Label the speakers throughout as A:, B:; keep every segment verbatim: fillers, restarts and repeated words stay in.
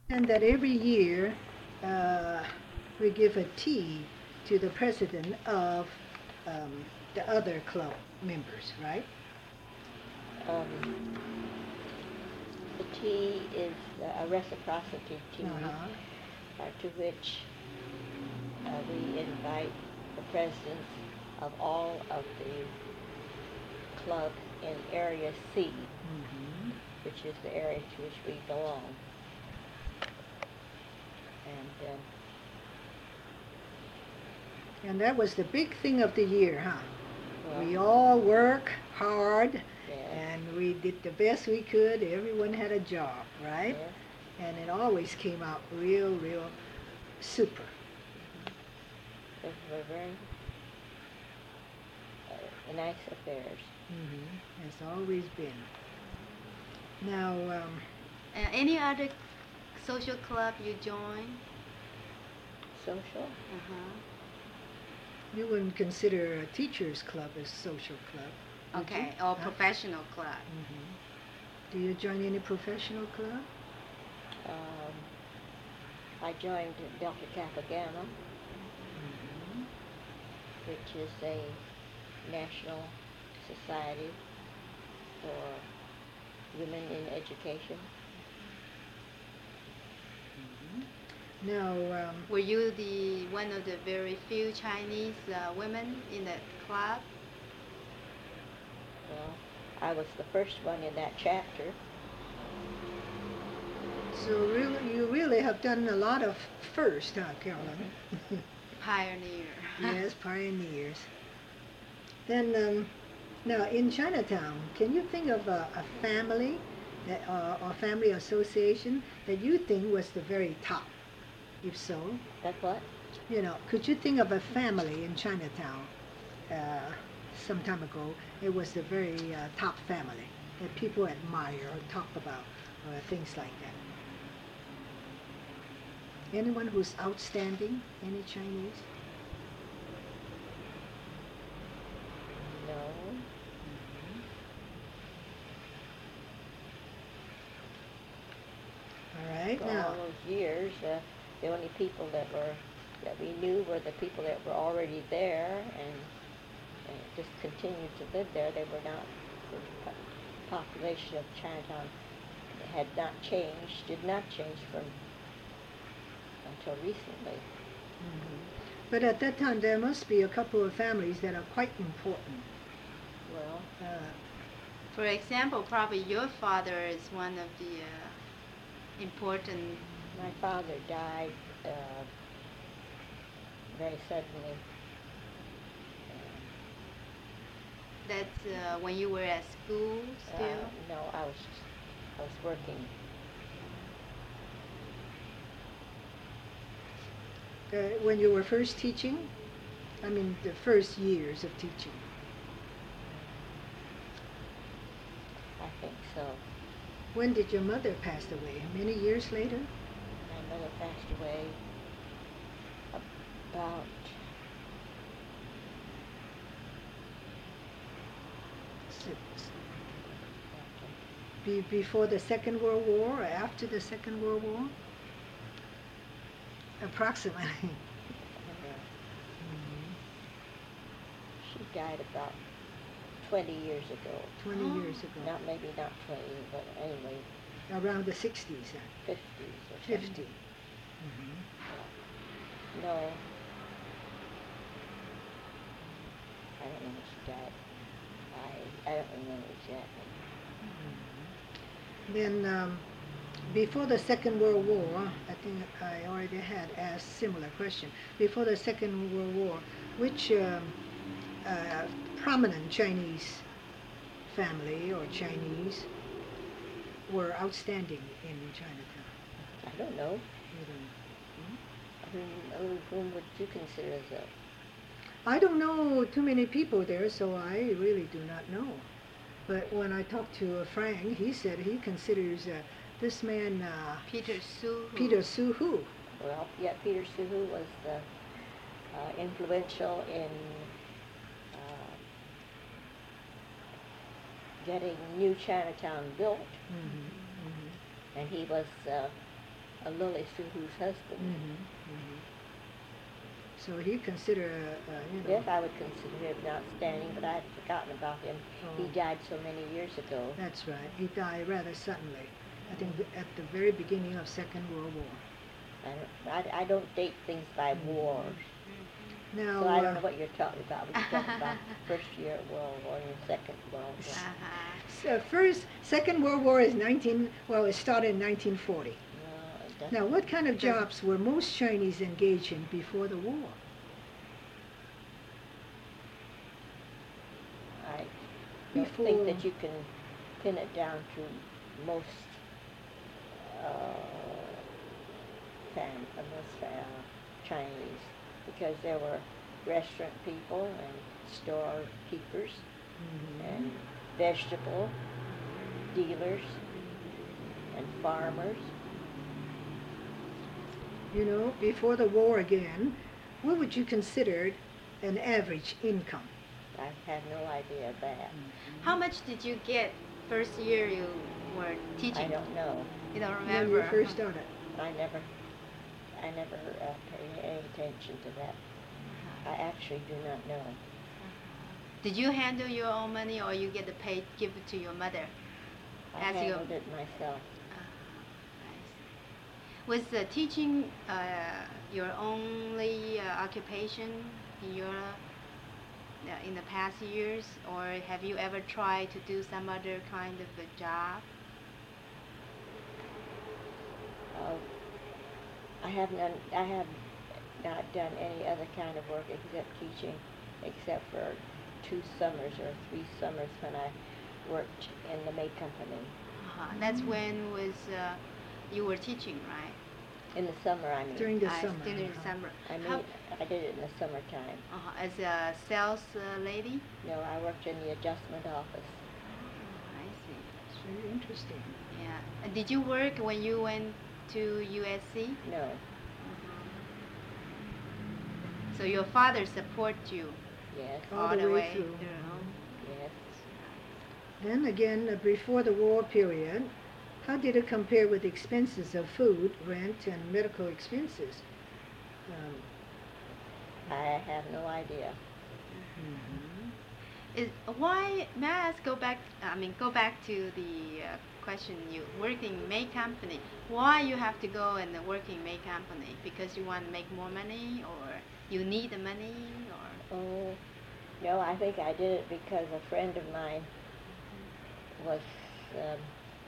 A: And that every year uh, we give a tea to the president of um, the other club members, right?
B: Um, the tea is a reciprocity tea,
A: Uh-huh.
B: uh, to which uh, we invite the presidents of all of the club in Area C,
A: Hmm.
B: which is the area to which we belong. And um,
A: And that was the big thing of the year, huh?
B: well,
A: We all work hard
B: yes,
A: and we did the best we could. Everyone had a job, right?
B: yes,
A: And it always came out real, real super.
B: mm-hmm. Those were very uh, nice affairs.
A: Hmm. Has always been. Now, um,
C: Uh, any other social club you join?
B: Social?
C: Uh-huh.
A: you wouldn't consider a teacher's club a social club, would you?
C: Okay, or
A: Huh?
C: professional club.
A: Hmm. Do you join any professional club?
B: Um, I joined Delta Kappa Gamma,
A: Hmm.
B: which is a national society for women in education.
A: Hmm. Now, um,
C: Were you the one of the very few Chinese uh, women in that club?
B: Well, I was the first one in that chapter.
A: so really, you really have done a lot of first, huh,
B: Hmm.
A: Carolyn?
C: Pioneer.
A: Yes, pioneers. Then, um, now in Chinatown, can you think of a, a family that, uh, or family association that you think was the very top? If so,
B: That's what?
A: you know, could you think of a family in Chinatown uh, some time ago? It was the very uh, top family that people admire or talk about, or things like that. Anyone who's outstanding? Any Chinese?
B: No.
A: All right,
B: For
A: now.
B: all those years, uh, the only people that were that we knew were the people that were already there and, and just continued to live there. They were not the po- population of Chinatown had not changed, did not change from until recently.
A: Mhm. But at that time, there must be a couple of families that are quite important.
B: Well,
A: Uh,
C: For example, probably your father is one of the uh, important.
B: my father died uh, very suddenly.
C: That's uh, when you were at school
B: Uh,
C: still.
B: no, I was I was working.
A: uh, when you were first teaching, I mean, the first years of teaching.
B: I think so.
A: When did your mother pass away? Many years later?
B: My mother passed away about
A: S- Be, before the Second World War or after the Second World War? Approximately.
B: uh,
A: Mhm.
B: she died about twenty years ago.
A: twenty
C: Oh.
A: years ago.
B: Not maybe not twenty, but anyway,
A: Around the sixties, uh,
B: fifties or
A: fifty.
B: something.
A: Hmm.
B: No, I don't know when she died. I I don't remember exactly.
A: Then, um, before the Second World War, I think I already had asked similar question. Before the Second World War, which um, uh, prominent Chinese family or Chinese were outstanding in Chinatown?
B: I don't know.
A: You don't- hmm?
B: Whom, who- whom would you consider as a
A: I don't know too many people there, so I really do not know. But when I talked to uh, Frank, he said he considers uh, this man uh,
C: Peter Su.
A: Peter Su Hu.
B: well? Yeah, Peter Suhu was uh, uh, influential in uh, getting New Chinatown built,
A: Hmm. Hmm.
B: and he was uh, a Lily Suhu's husband.
A: Mm-hmm. Mm-hmm. So he considered, uh, uh, you know.
B: Yes, I would consider him outstanding, but I had forgotten about him.
A: Oh.
B: He died so many years ago.
A: That's right. He died rather suddenly. I think at the very beginning of Second World War.
B: I don't, I, I don't date things by
A: Mhm.
B: wars.
A: Now,
B: So I
A: uh,
B: don't know what you're talking about. When you're talking about First Year of World War and Second World War.
C: Uh-huh.
A: so first, Second World War is nineteen. Well, it started in nineteen forty.
B: No, it doesn't.
A: Now, what kind of
C: It doesn't-
A: jobs were most Chinese engaged in before the war?
B: I don't
A: Before-
B: think that you can pin it down to most uh, fam- uh, most uh, Chinese, because there were restaurant people and storekeepers and vegetable dealers and farmers.
A: You know, before the war again, what would you consider an average income?
B: I have no idea of that.
C: How much did you get first year you were teaching?
B: I don't know.
C: You don't
A: When
C: remember?
A: you first started?
B: I never, I never uh, paid any attention to that. I actually do not know.
C: Did you handle your own money, or you get the pay, give it to your mother?
B: I
C: As you-
B: handled it myself.
C: Was uh, teaching uh, your only uh, occupation in your uh, in the past years, or have you ever tried to do some other kind of a job?
B: Uh, I have none, I have not done any other kind of work except teaching, except for two summers or three summers when I worked in the May Company.
C: Uh-huh. That's when was uh, you were teaching, right?
B: In the summer, I mean.
A: During the
C: Uh,
A: summer.
C: During the
A: uh-huh.
C: summer.
B: I mean,
C: How-
B: I did it in the summertime.
C: uh-huh. As a sales uh, lady?
B: No, I worked in the adjustment office.
C: I see.
A: It's very interesting.
C: Yeah. Uh, did you work when you went to U S C?
B: No,
C: So your father support you
B: yes,
A: All the way through.
B: yes.
A: Then again, uh, before the war period, how did it compare with expenses of food, rent, and medical expenses? Um,
B: I have no idea.
C: Is why may I ask? Go back. I mean, go back to the uh, question. You work in May Company. Why you have to go and work in May Company? Because you want to make more money, or you need the money, or?
B: Oh, no, I think I did it because a friend of mine was um,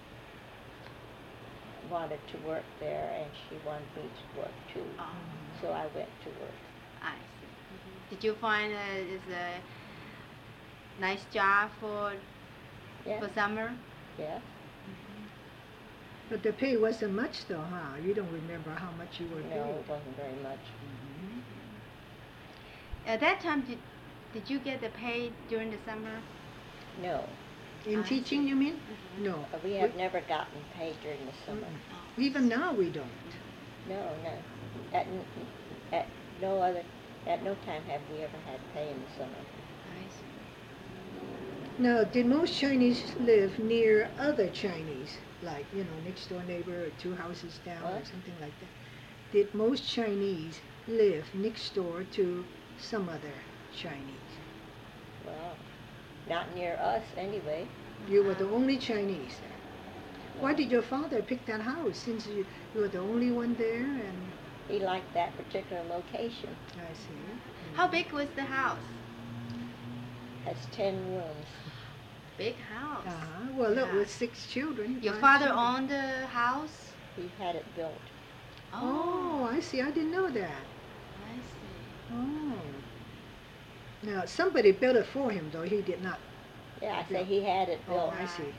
B: wanted to work there, and she wanted me to work too.
C: Oh,
B: So I went to work.
C: I see. Did you find uh, is a nice job for
B: Yes,
C: for summer?
B: yes.
A: But the pay wasn't much though, huh? You don't remember how much you were
B: No,
A: paid?
B: it wasn't very much.
A: Mhm.
C: At that time, did did you get the pay during the summer?
B: No,
A: In
C: I
A: teaching,
C: see.
A: you mean?
C: Mhm.
A: No.
B: but we have never gotten paid during the summer.
A: Mm-mm.
C: Oh.
A: Even now we don't.
B: No, no. At, n- at no other, at no time have we ever had pay in the summer.
C: I see.
A: Now, did most Chinese live near other Chinese, like, you know, next door neighbor or two houses down or
B: What?
A: something like that? Did most Chinese live next door to some other Chinese?
B: Well, not near us anyway.
A: You were the only Chinese. Why
B: No.
A: did your father pick that house since you, you were the only one there? And
B: He liked that particular location.
A: I see.
C: How big was the house?
B: Has ten rooms.
C: Big house.
A: Uh-huh. Well, look,
C: Yeah.
A: with six children.
C: Your
A: five
C: father
A: children.
C: owned the house?
B: He had it built.
A: Oh, I see. I didn't know that.
C: I see.
A: Oh. Now, somebody built it for him, though. He did not.
B: Yeah, I say
A: Built.
B: he had it
A: Oh,
B: built.
A: I see.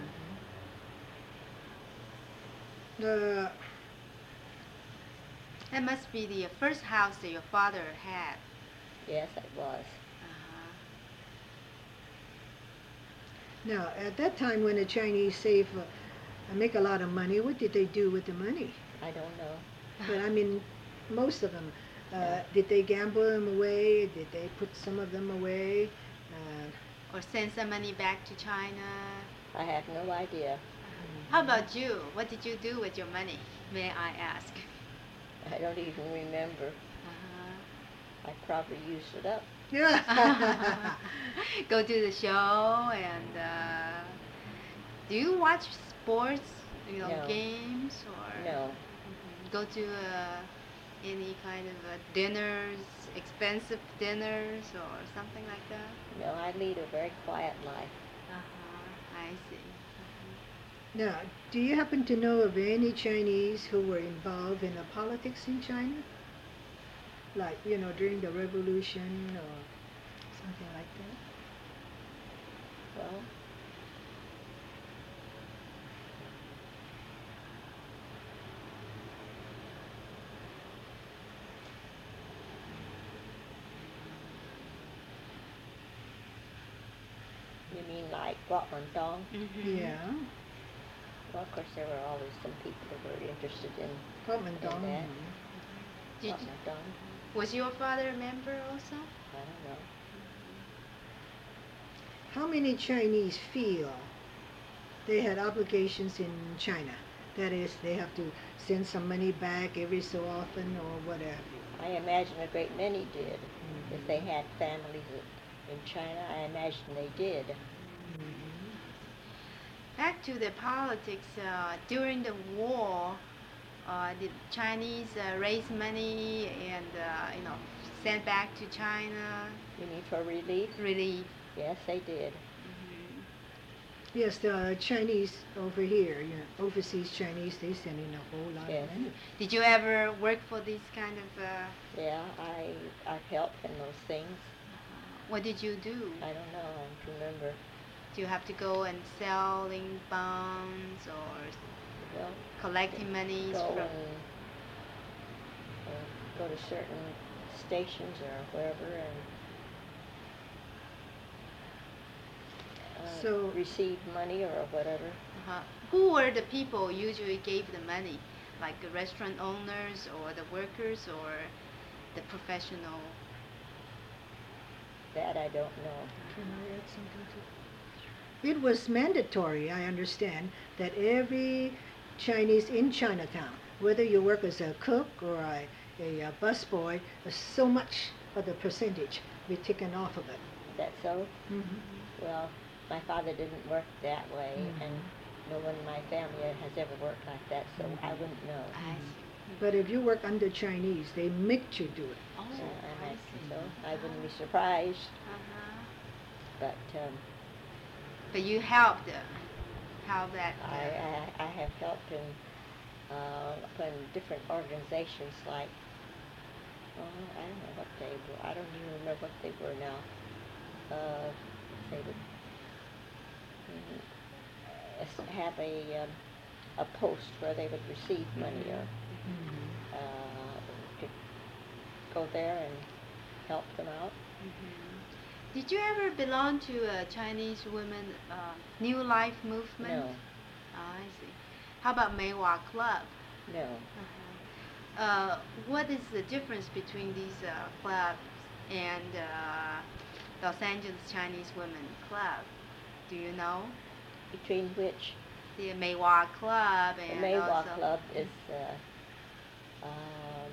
C: Uh-huh.
A: Uh,
C: That must be the first house that your father had.
B: Yes, it was.
C: Uh-huh.
A: now, at that time when the Chinese save, uh, make a lot of money, what did they do with the money?
B: I don't know.
A: But I mean, most of them. Uh,
B: Yeah.
A: Did they gamble them away? Did they put some of them away? Uh,
C: Or send some money back to China.
B: I have no idea.
C: How about you? What did you do with your money? May I ask?
B: I don't even remember.
C: Uh-huh.
B: I probably used it up.
A: Yeah.
C: Go to the show and uh, do you watch sports, you know,
B: No.
C: games or
B: No.
C: Mhm. Go to uh, any kind of uh, dinners, expensive dinners or something like that?
B: No, I lead a very quiet life.
C: Uh-huh. I see. Uh-huh.
A: Now, do you happen to know of any Chinese who were involved in the politics in China? Like, you know, during the revolution or something like that?
B: Well, you mean like Guangdong?
C: Mhm.
A: Yeah.
B: Well, of course, there were always some people that were interested in
A: Kuomintang.
B: that.
C: Did,
B: Guangdong.
C: was your father a member also?
B: I don't know.
A: How many Chinese feel they had obligations in China? That is, they have to send some money back every so often or whatever.
B: I imagine a great many did. If they had families in China, I imagine they did.
A: Mhm.
C: Back to the politics, uh, during the war, uh, did Chinese uh, raise money and uh, you know send back to China
B: You mean for relief?
C: relief?
B: Yes, they did.
C: Mhm.
A: Yes, the Chinese over here, you know, overseas Chinese, they send in a whole lot
B: Yes.
A: of money.
C: Did you ever work for these kind of? Uh,
B: Yeah, I I've helped in those things.
C: what did you do?
B: I don't know. I don't remember.
C: Do you have to go and selling bonds or
B: Well,
C: collecting monies
B: go
C: from?
B: and uh, go to certain stations or wherever and uh,
A: So-
B: receive money or whatever.
C: Uh-huh. Who were the people usually gave the money? Like the restaurant owners or the workers or the professional?
B: That I don't know.
A: Can I add something to it? Was mandatory, I understand, that every Chinese in Chinatown, whether you work as a cook or a, a, uh busboy, uh, so much of the percentage be taken off of it.
B: Is that so?
A: Mm-hmm.
B: Well, my father didn't work that way,
A: Mhm.
B: and no one in my family has ever worked like that, so I wouldn't know.
C: I
A: Mhm.
C: see.
A: But if you work under Chinese, they make you do it.
C: Oh,
B: So I
C: I
B: imagine
C: see.
B: so. I wouldn't be surprised,
C: Uh-huh.
B: but um,
C: But you helped uh, how that. Uh,
B: I, I, I have helped in, uh, in different organizations like, oh, I don't know what they were. I don't even remember what they were now. Uh, they would mm, s- have a, um, a post where they would receive money or
A: Mm-hmm.
B: uh, could go there and help them out.
C: Mhm. Did you ever belong to a Chinese women uh, New Life movement?
B: No,
C: Ah, I see. How about Meiwa Club?
B: no.
C: Uh-huh. Uh, what is the difference between these uh, clubs and uh, Los Angeles Chinese Women Club? Do you know?
B: Between which
C: The Meiwa Club
B: the
C: and
B: Maywa
C: also
B: Club is, uh, um,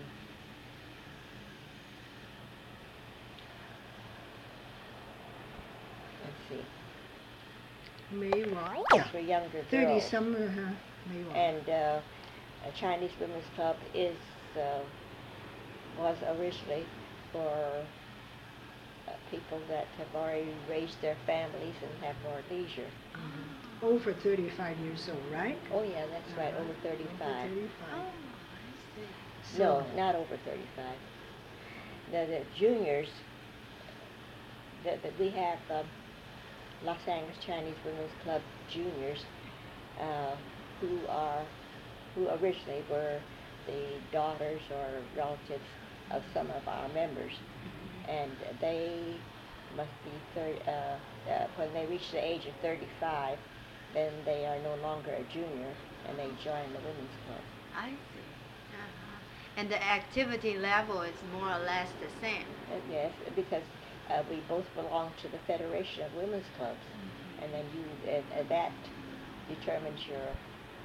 B: let's see,
A: Maywa.
B: it's for younger
A: Thirty
B: girls.
A: some. Uh, Maywa.
B: And uh, a Chinese Women's Club is uh, was originally for uh, people that have already raised their families and have more leisure.
A: Mhm. Over thirty-five years old, right?
B: Oh yeah, that's right,
A: Uh-huh.
B: over
A: Over
B: thirty-five.
C: Oh,
A: thirty-five.
C: I see.
B: No,
A: So-
B: not over thirty-five. The, the juniors, that, that we have um, Los Angeles Chinese Women's Club juniors, uh, who are, who originally were the daughters or relatives of some of our members. And they must be thirty, uh, uh, when they reach the age of thirty-five, then they are no longer a junior and they join the women's club.
C: I see. Uh-huh. And the activity level is more or less the same.
B: Uh, yes, because uh, we both belong to the Federation of Women's Clubs, and then you uh, uh, that determines your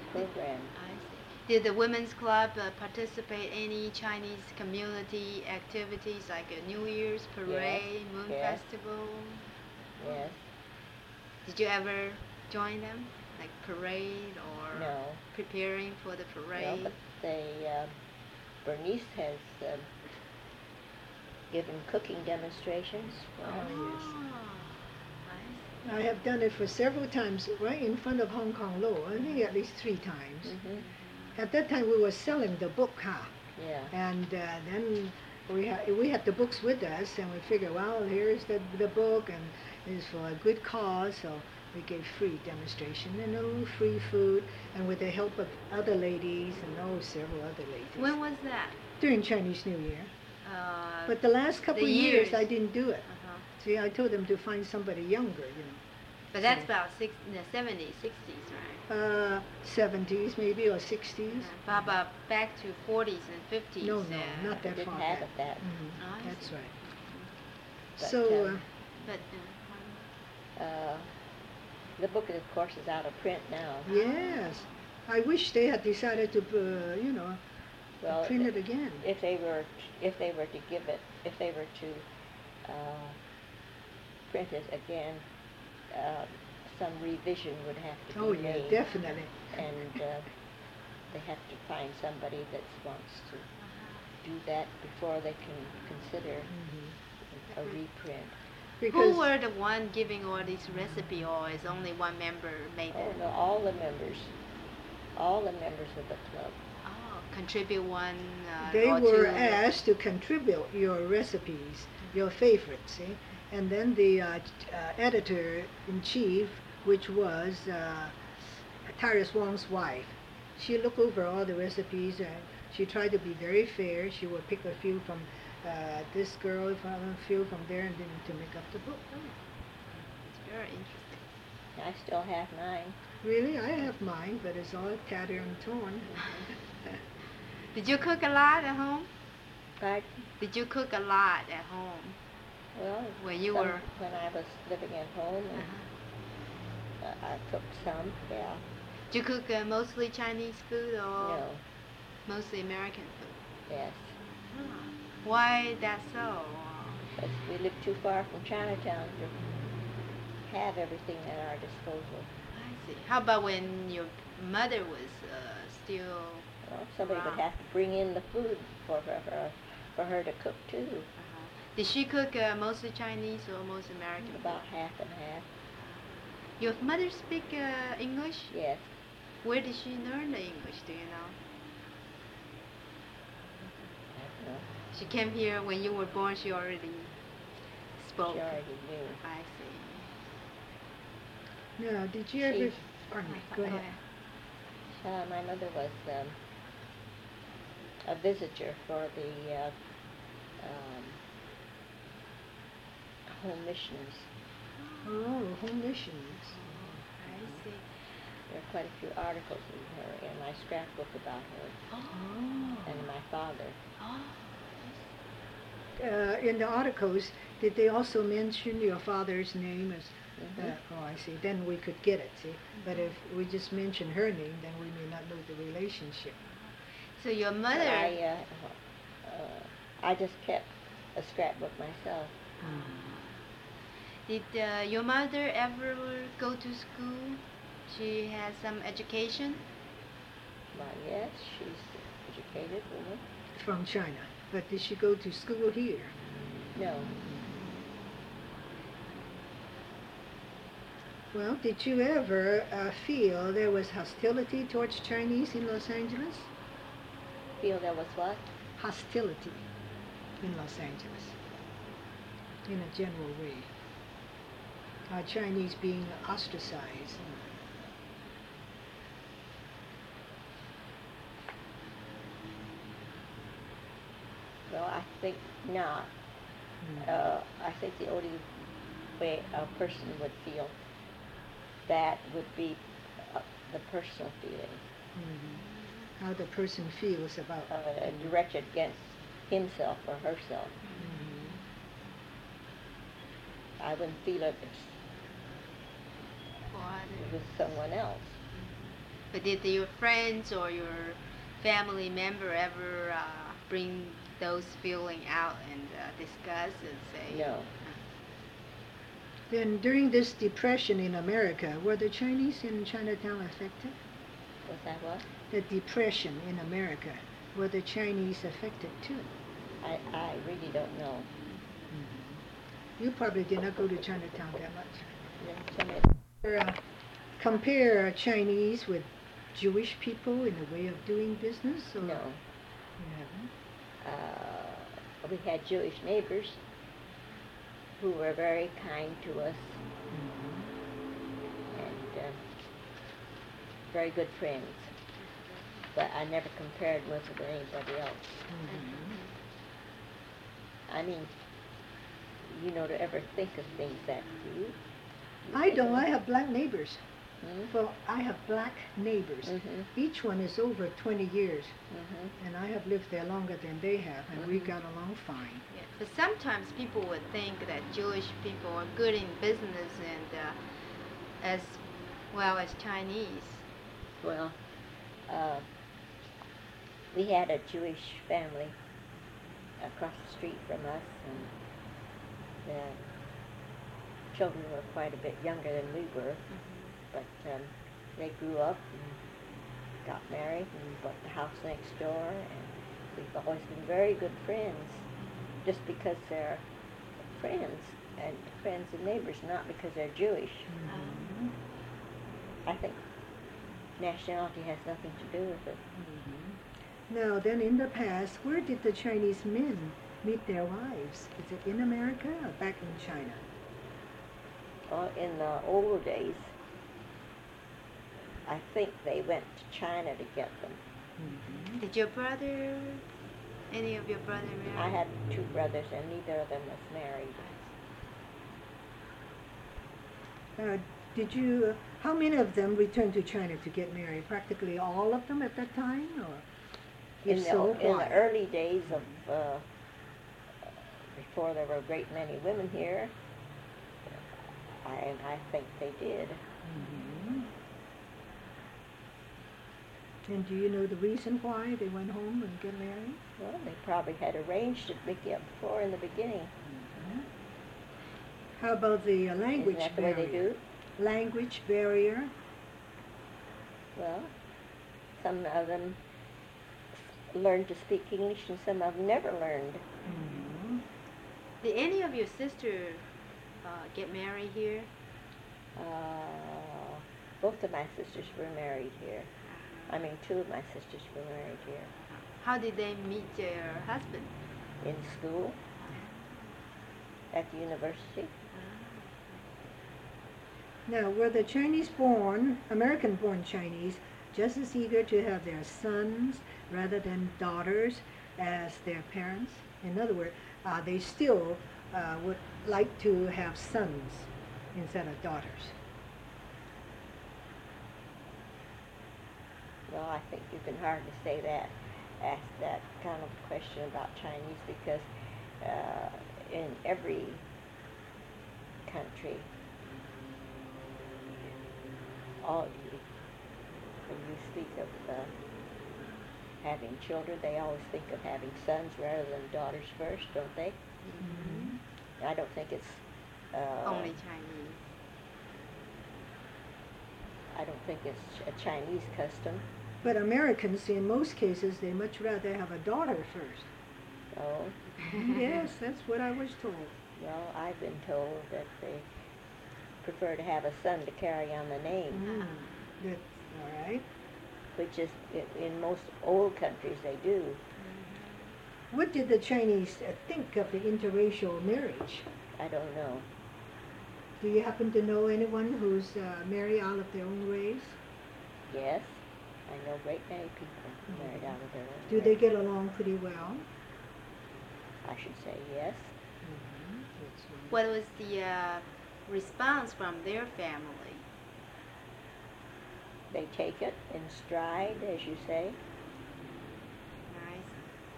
B: program.
C: I see. Did the women's club uh, participate any Chinese community activities like a New Year's parade, Moon
B: yes.
C: Festival?
B: Yes.
C: Did you ever join them, like parade or
B: No.
C: preparing for the
B: No,
C: parade?
B: but they, uh, Bernice has um, given cooking demonstrations.
A: Oh, yes.
C: I
A: I have done it for several times, right in front of Hong Kong Law. I think at least three times.
B: Mm-hmm.
A: At that time, we were selling the book, huh?
B: Yeah.
A: And uh, then we had we had the books with us, and we figured, well, here's the the book, and it's for a good cause, so we gave free demonstration and a little free food, and with the help of other ladies and oh, several other ladies.
C: When was that?
A: During Chinese New Year.
C: Uh,
A: But the last couple
C: the
A: of years,
C: years.
A: I didn't do it.
C: uh-huh.
A: See, I told them to find somebody younger, you know.
C: But that's
A: So-
C: about six, the seventies, sixties, right?
A: Uh, seventies maybe or sixties.
C: Yeah. But about back to forties and fifties.
A: No, no,
C: uh,
A: not that
B: Didn't
A: far
B: have
A: back.
B: it that.
A: Mhm,
C: Oh, I
A: that's
C: see.
A: right.
B: But,
A: So,
B: um,
A: uh,
C: But uh,
B: Uh, the book, of course, is out of print now.
A: yes, I wish they had decided to, uh, you know,
B: Well,
A: print
B: if-
A: it again.
B: If they were, if they were to give it, if they were to uh, print it again, uh, some revision would have to be
A: Oh, yeah,
B: made.
A: definitely.
B: And uh, they have to find somebody that wants to do that before they can consider
A: Mhm.
B: a reprint.
A: Because
C: who were the one giving all these recipe, or is only one member made
B: Oh,
C: it?
B: no, all the members, all the members of the club.
C: Oh, contribute one uh,
A: they
C: or
A: were
C: two.
A: asked to contribute your recipes, your favorites, see? And then the uh, t- uh, editor-in-chief, which was uh, Tyrus Wong's wife, she looked over all the recipes and she tried to be very fair. She would pick a few from uh, this girl, from a few from there, and then to make up the book.
C: It's very interesting.
B: I still have mine.
A: Really, I have mine, but it's all tattered and torn.
C: Did you cook a lot at home?
B: But,
C: Did you cook a lot at home
B: well,
C: when you
B: some-
C: were?
B: when I was living at home, and,
C: Uh-huh.
B: uh, I cooked some, yeah.
C: Did you cook uh, mostly Chinese food or
B: No,
C: mostly American food?
B: yes.
C: Ah, why that so?
B: But we live too far from Chinatown to have everything at our disposal.
C: I see. How about when your mother was uh, still?
B: Well, somebody would
C: Wow.
B: have to bring in the food for her, her for her to cook too.
C: Uh-huh. Did she cook uh, mostly Chinese or most American? food?
B: About half and half.
C: Your mother speak uh, English?
B: Yes.
C: Where did she learn the English? Do you know?
B: I don't know.
C: She came here when you were born. She already spoke.
B: She already knew.
C: I see.
A: Now, did you ever?
B: She-
A: Pardon me. Go ahead.
B: Uh, my mother was um, a visitor for the uh, um, home missions.
A: Oh, home missions.
C: I see.
B: There are quite a few articles in her in my scrapbook about her
A: Oh.
B: and my father.
C: Oh.
A: Uh, in the articles, did they also mention your father's name as?
B: Mhm.
A: Uh, oh, I see. Then we could get it. See, but if we just mention her name, then we may not know the relationship.
C: So your
B: But
C: mother.
B: I, uh, uh, I just kept a scrapbook myself.
C: Did uh, your mother ever go to school? She has some education.
B: Why, yes, she's an educated woman.
A: From China, but did she go to school here?
B: No,
A: Well, did you ever uh, feel there was hostility towards Chinese in Los Angeles?
B: feel there was what?
A: Hostility in Los Angeles, in a general way. Uh, Chinese being ostracized.
B: Well, I think not.
A: Mm.
B: Uh, I think the only way a person would feel that would be uh, the personal feeling,
A: Mhm. How the person feels about.
B: uh, directed against himself or herself.
A: Mhm.
B: I wouldn't feel it if
C: For
B: it
C: others.
B: was someone else.
C: But did your friends or your family member ever uh, bring those feeling out and uh, discuss and say?
B: No.
A: Then during this depression in America, were the Chinese in Chinatown affected?
B: Was that what?
A: The depression in America, were the Chinese affected too?
B: I, I really don't know.
A: You probably did not go to Chinatown that much.
B: Yeah, tell me.
A: Uh, compare Chinese with Jewish people in the way of doing business? Or
B: No.
A: You haven't?
B: Uh, we had Jewish neighbors who were very kind to us and uh, very good friends. But I never compared with anybody else. I mean, you know, to ever think of things that do you?
A: I don't. I have black neighbors.
B: Hmm?
A: Well, I have black neighbors.
B: Mhm.
A: Each one is over twenty years,
B: Mhm.
A: and I have lived there longer than they have, and we
B: Mhm.
A: got along fine.
C: Yeah. But sometimes people would think that Jewish people are good in business and uh, as well as Chinese.
B: Well, uh, we had a Jewish family across the street from us, and the children were quite a bit younger than we were, but um, they grew up and got married and bought the house next door, and we've always been very good friends, just because they're friends, and friends and neighbors, not because they're Jewish.
A: Mhm.
B: I think nationality has nothing to do with it.
A: Now, then, in the past, where did the Chinese men meet their wives? Is it in America or back in China?
B: Well, in the old days, I think they went to China to get them.
C: Did your brother, any of your brother marry?
B: I had two brothers, and neither of them was married.
A: Uh, did you? How many of them returned to China to get married? Practically all of them at that time, or if
B: In the,
A: so,
B: in
A: why?
B: the early days of, uh, before there were a great many women here, I, I think they did.
A: Mhm. And do you know the reason why they went home and get married?
B: Well, they probably had arranged it big- before in the beginning.
A: How about the uh, language
B: Isn't that the
A: barrier?
B: way they do?
A: Language barrier.
B: Well, some of them learned to speak English, and some of them never learned.
A: Mhm.
C: Did any of your sisters uh, get married here?
B: Uh, both of my sisters were married here. I mean, two of my sisters were married here.
C: How did they meet their husband?
B: In school, at the university.
A: Now, were the Chinese-born, American-born Chinese, just as eager to have their sons rather than daughters as their parents? In other words, uh, they still uh, would like to have sons instead of daughters.
B: Well, I think you can hardly say that, ask that kind of question about Chinese, because uh, in every country, all when you speak of uh, having children, they always think of having sons rather than daughters first, don't they?
A: Mm-hmm.
B: I don't think it's uh,
C: Only Chinese.
B: I don't think it's a Chinese custom.
A: But Americans, in most cases, they much rather have a daughter first.
B: Oh,
A: Yes, that's what I was told.
B: well, I've been told that they prefer to have a son to carry on the name,
A: Mm. That's all right.
B: which is i- in most old countries they do.
A: What did the Chinese uh, think of the interracial marriage?
B: I don't know.
A: Do you happen to know anyone who's uh, married out of their own race?
B: Yes, I know a great many people married out of their own
A: Do they
B: race.
A: get along pretty well?
B: I should say yes.
C: What was the uh, response from their family?
B: They take it in stride, as you say.
C: Nice.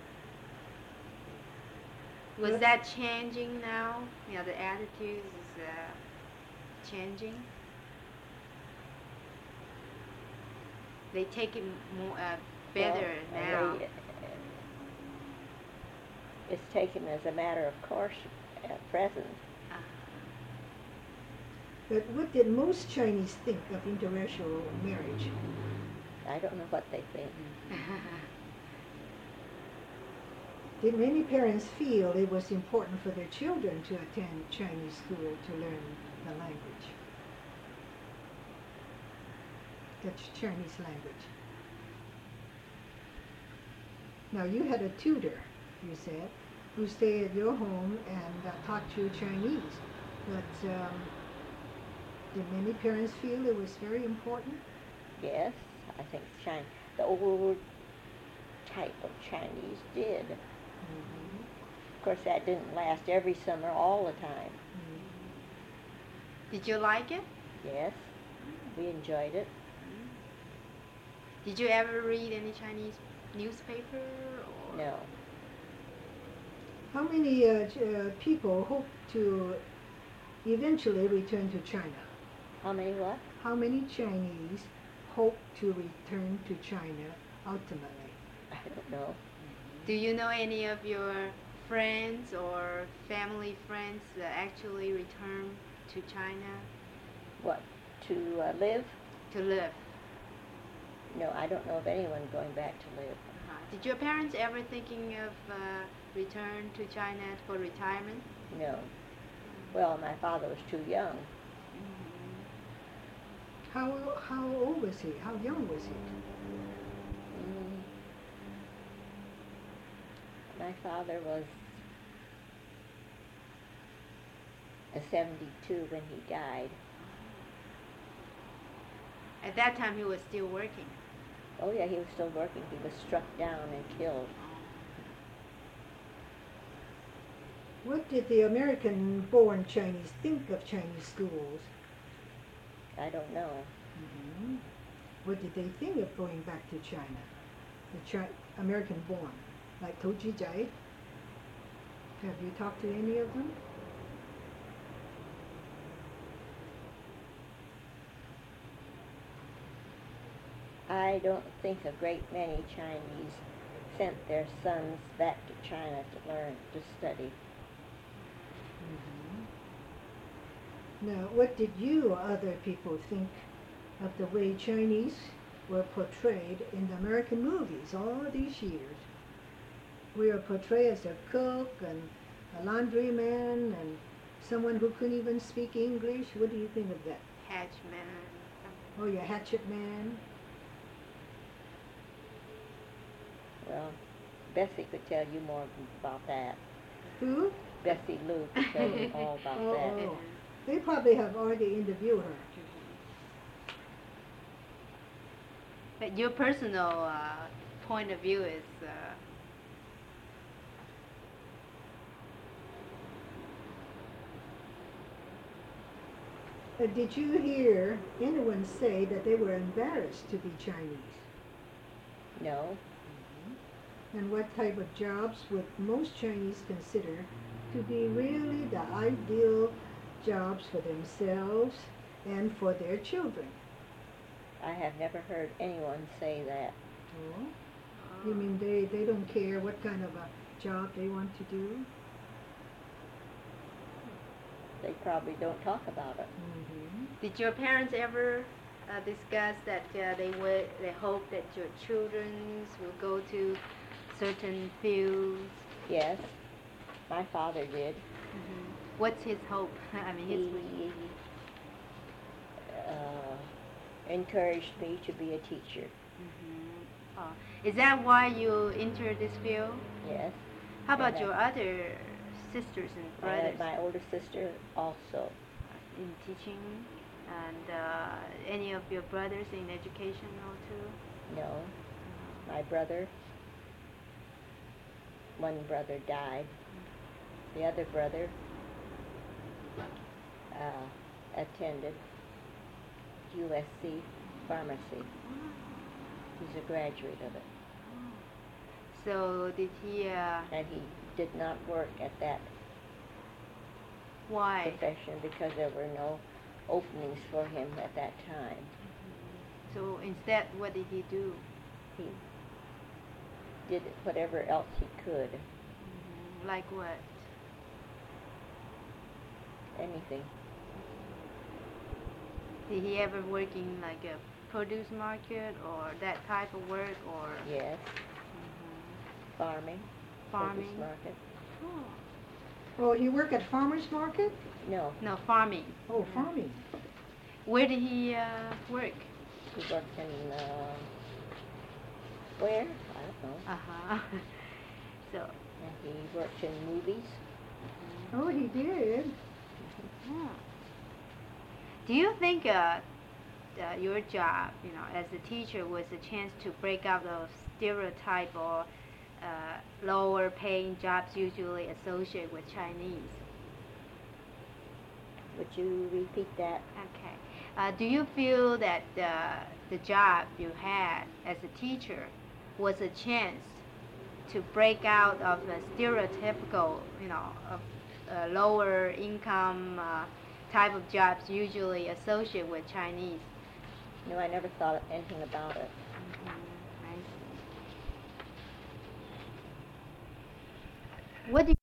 C: Was that changing now? You know, the attitude is uh, changing? they take it more uh, better
B: Well,
C: now.
B: They, it's taken as a matter of course at present.
C: Uh,
A: But what did most Chinese think of interracial marriage?
B: I don't know what they think.
A: Did many parents feel it was important for their children to attend Chinese school to learn the language? The Ch- Chinese language. Now you had a tutor, you said, who stayed at your home and uh, taught you Chinese. But um, did many parents feel it was very important?
B: Yes, I think China, the old type of Chinese did.
A: Mm-hmm.
B: Of course, that didn't last every summer all the time.
A: Mm-hmm.
C: Did you like it?
B: Yes, we enjoyed it.
C: Did you ever read any Chinese newspaper? Or?
B: No,
A: How many uh, Ch- uh, people hope to eventually return to China?
B: how many what?
A: How many Chinese hope to return to China ultimately?
B: I don't know.
C: Do you know any of your friends or family friends that actually return to China
B: What, to uh, live?
C: to live?
B: No, I don't know of anyone going back to live.
C: Uh-huh. Did your parents ever thinking of uh, return to China for retirement?
B: No. Well, my father was too young.
A: How, how old was he? How young was he?
B: Mm. My father was uh, seventy-two when he died.
C: At that time, he was still working.
B: Oh yeah, he was still working. He was struck down and killed.
A: What did the American-born Chinese think of Chinese schools?
B: I don't know.
A: Mm-hmm. What did they think of going back to China? The Chi- American-born, like Tou Jai. Have you talked to any of them?
B: I don't think a great many Chinese sent their sons back to China to learn, to study.
A: Mm-hmm. Now, what did you or other people think of the way Chinese were portrayed in the American movies all these years? We are portrayed as a cook and a laundryman and someone who couldn't even speak English. What do you think of that?
C: Hatchman.
A: Oh, you're hatchet man.
B: Well, Bessie could tell you more about that.
A: Who?
B: Bessie Lou could tell you all about
A: Oh,
B: that.
A: oh. They probably have already interviewed her.
C: But your personal uh, point of view is uh,
A: Uh, did you hear anyone say that they were embarrassed to be Chinese?
B: No,
A: And what type of jobs would most Chinese consider to be really the ideal jobs for themselves and for their children?
B: I have never heard anyone say that.
A: Oh, you mean they, they don't care what kind of a job they want to do?
B: They probably don't talk about it.
A: Mm-hmm.
C: Did your parents ever uh, discuss that uh, they would they hope that your children will go to certain fields?
B: Yes, my father did.
C: Mm-hmm. What's his hope? I mean, his
B: He uh, encouraged me to be a teacher.
C: Mm-hmm. Oh. Is that why you entered this field?
B: Yes.
C: How about
B: And
C: your
B: I-
C: other sisters and
B: And
C: brothers
B: my older sister also.
C: in teaching? And uh, any of your brothers in education too?
B: No. My brother, one brother died. The other brother uh, attended U S C Pharmacy. He's a graduate of it.
C: So did he? Uh,
B: And he did not work at that
C: why?
B: profession because there were no openings for him at that time.
C: So instead, what did he do?
B: He did whatever else he could,
C: Mhm. Like what?
B: anything.
C: Did he ever work in like a produce market or that type of work or
B: Yes,
C: Mhm.
B: farming,
C: farming?
B: produce market.
C: Oh.
A: Oh, he worked at farmer's market?
B: No,
C: No, farming.
A: Oh,
C: Mhm.
A: farming.
C: Where did he uh, work?
B: he worked in, uh, where? I don't know.
C: Uh-huh. So,
B: And he worked in movies.
A: Oh, he did.
C: yeah. Do you think uh, uh, your job, you know, as a teacher was a chance to break out of stereotype or uh, lower paying jobs usually associated with Chinese?
B: Would you repeat that?
C: Okay. Uh, do you feel that uh, the job you had as a teacher was a chance to break out of a stereotypical, you know, of uh, lower income uh, type of jobs usually associated with Chinese?
B: No, I never thought of anything about it.
C: Mhm, I see. What do you